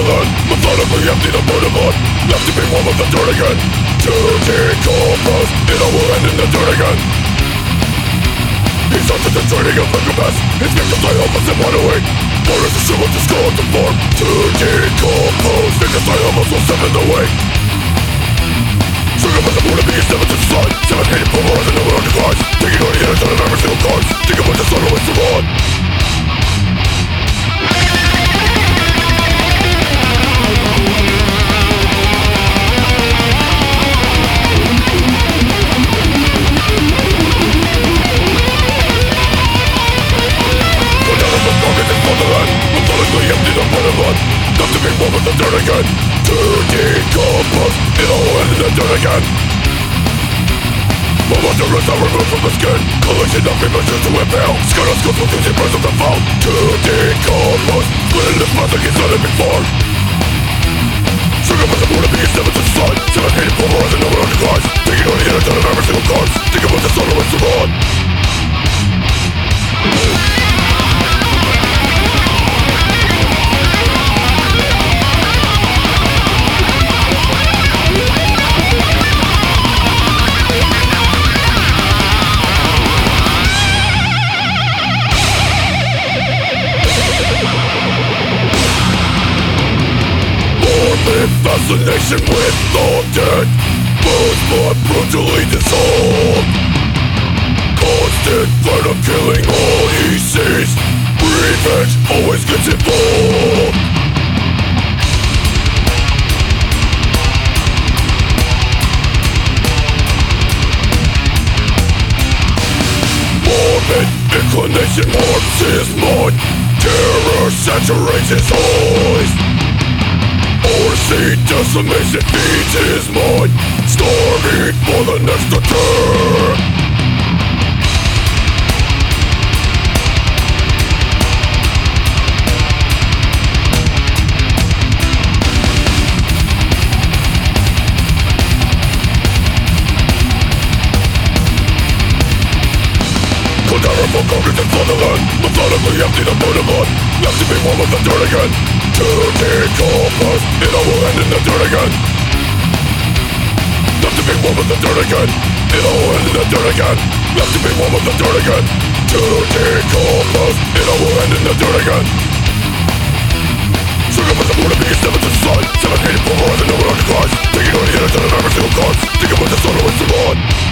wonderland, methodically empty the murder left to be warm of the dirt again. To decompose, it all will end in the dirt again. He's up to the training of Lycabas. His victims lie helpless and wide awake. More is the shoe of the skull to form. To decompose, victims lie helpless will seven the way. Sugar by the moon and being seven to the sun. Seven hated pulverizing over on the cries. Taking on the edge on an every single card. Think about the sun always to run. Empty the motherland, not to be warm with the dirt again. To decompose, it all end in the dirt again. My wonder is not removed from the skin. Collection of images to impale. Scar of skulls with the birds of the foul. To decompose, split in this mouth like he's done it before. Sugar by the moon and being seven to the sun. Seven hated pulverizing over on the cars. Taking on the edge on every single card. Think about the sun always to run. Fascination with the dead, bones blood brutally dissolved. Constant threat of killing all he sees. Revenge always gets involved. Morbid inclination warps his mind. Terror saturates his eyes. Orsi decimates and feeds his mind, starving for the next attack. Cadaver for cognizant fatherland, methodically empty the murderland, left to be warm with the dirt again. To decompose, it all will end in the dirt again. Left to be warm with the dirt again. It all will end in the dirt again. Left to be warm with the dirt again. To decompose, it all will end in the dirt again. Sugar by the moon and being seven to the sun. Seven hated pulverizing over on the cars. Taking on the edge on every single card. Think about the sun always to run.